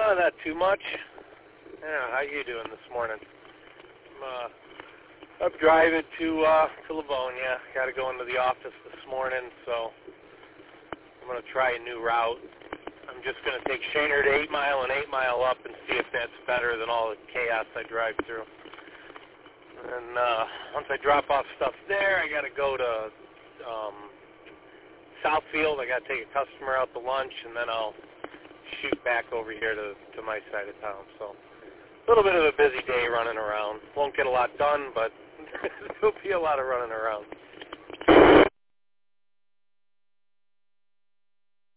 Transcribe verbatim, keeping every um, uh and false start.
Uh, not too much. Yeah, how you doing this morning? I'm uh, up driving to uh, to Livonia. Got to go into the office this morning, so I'm going to try a new route. I'm just going to take Shaner to eight Mile and eight Mile up and see if that's better than all the chaos I drive through. And uh, once I drop off stuff there, I got to go to um, Southfield. I got to take a customer out to lunch, and then I'll shoot back over here to, to my side of town. So a little bit of a busy day running around. Won't get a lot done, but there'll be a lot of running around.